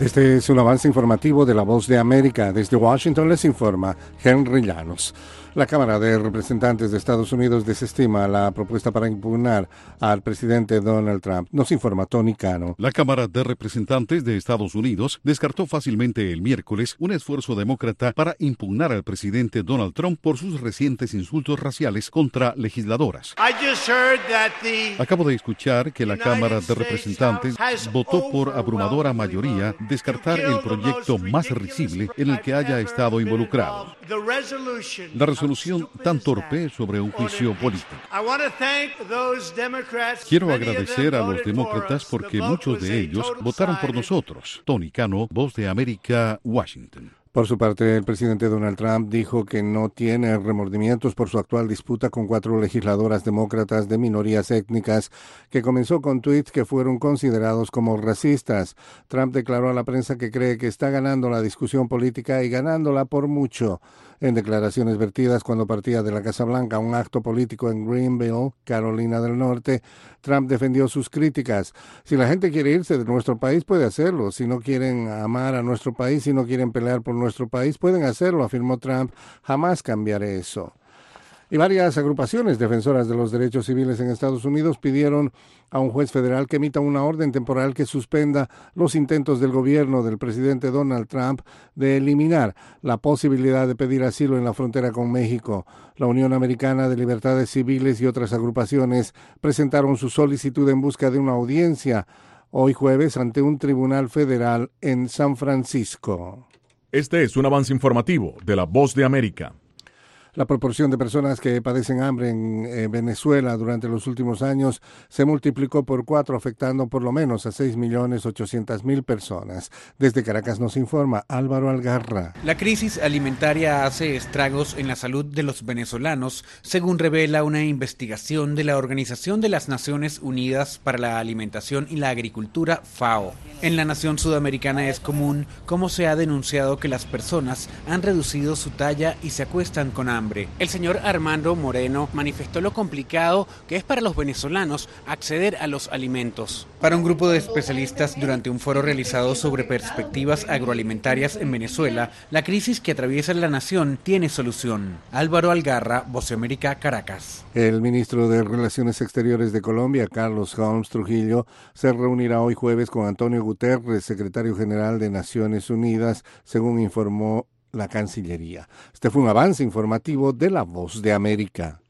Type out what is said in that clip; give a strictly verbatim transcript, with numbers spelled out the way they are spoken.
Este es un avance informativo de La Voz de América. Desde Washington les informa Henry Llanos. La Cámara de Representantes de Estados Unidos desestima la propuesta para impugnar al presidente Donald Trump. Nos informa Tony Cano. La Cámara de Representantes de Estados Unidos descartó fácilmente el miércoles un esfuerzo demócrata para impugnar al presidente Donald Trump por sus recientes insultos raciales contra legisladoras. Acabo de escuchar que la Cámara de Representantes votó por abrumadora mayoría descartar el proyecto más risible en el que haya estado involucrado. La resolución tan torpe sobre un juicio político. Quiero agradecer a los demócratas porque muchos de ellos votaron por nosotros. Tony Cano, Voz de América, Washington. Por su parte, el presidente Donald Trump dijo que no tiene remordimientos por su actual disputa con cuatro legisladoras demócratas de minorías étnicas, que comenzó con tweets que fueron considerados como racistas. Trump declaró a la prensa que cree que está ganando la discusión política y ganándola por mucho. En declaraciones vertidas cuando partía de la Casa Blanca a un acto político en Greenville, Carolina del Norte, Trump defendió sus críticas. Si la gente quiere irse de nuestro país, puede hacerlo. Si no quieren amar a nuestro país, si no quieren pelear por nuestro país, pueden hacerlo, afirmó Trump. Jamás cambiaré eso. Y varias agrupaciones defensoras de los derechos civiles en Estados Unidos pidieron a un juez federal que emita una orden temporal que suspenda los intentos del gobierno del presidente Donald Trump de eliminar la posibilidad de pedir asilo en la frontera con México. La Unión Americana de Libertades Civiles y otras agrupaciones presentaron su solicitud en busca de una audiencia hoy jueves ante un tribunal federal en San Francisco. Este es un avance informativo de La Voz de América. La proporción de personas que padecen hambre en eh, Venezuela durante los últimos años se multiplicó por cuatro, afectando por lo menos a seis millones ochocientas mil personas. Desde Caracas nos informa Álvaro Algarra. La crisis alimentaria hace estragos en la salud de los venezolanos, según revela una investigación de la Organización de las Naciones Unidas para la Alimentación y la Agricultura, FAO. En la nación sudamericana es común, como se ha denunciado, que las personas han reducido su talla y se acuestan con hambre. El señor Armando Moreno manifestó lo complicado que es para los venezolanos acceder a los alimentos. Para un grupo de especialistas, durante un foro realizado sobre perspectivas agroalimentarias en Venezuela, la crisis que atraviesa la nación tiene solución. Álvaro Algarra, Voz de América, Caracas. El ministro de Relaciones Exteriores de Colombia, Carlos Holmes Trujillo, se reunirá hoy jueves con Antonio Guterres, secretario general de Naciones Unidas, según informó la Cancillería. Este fue un avance informativo de La Voz de América.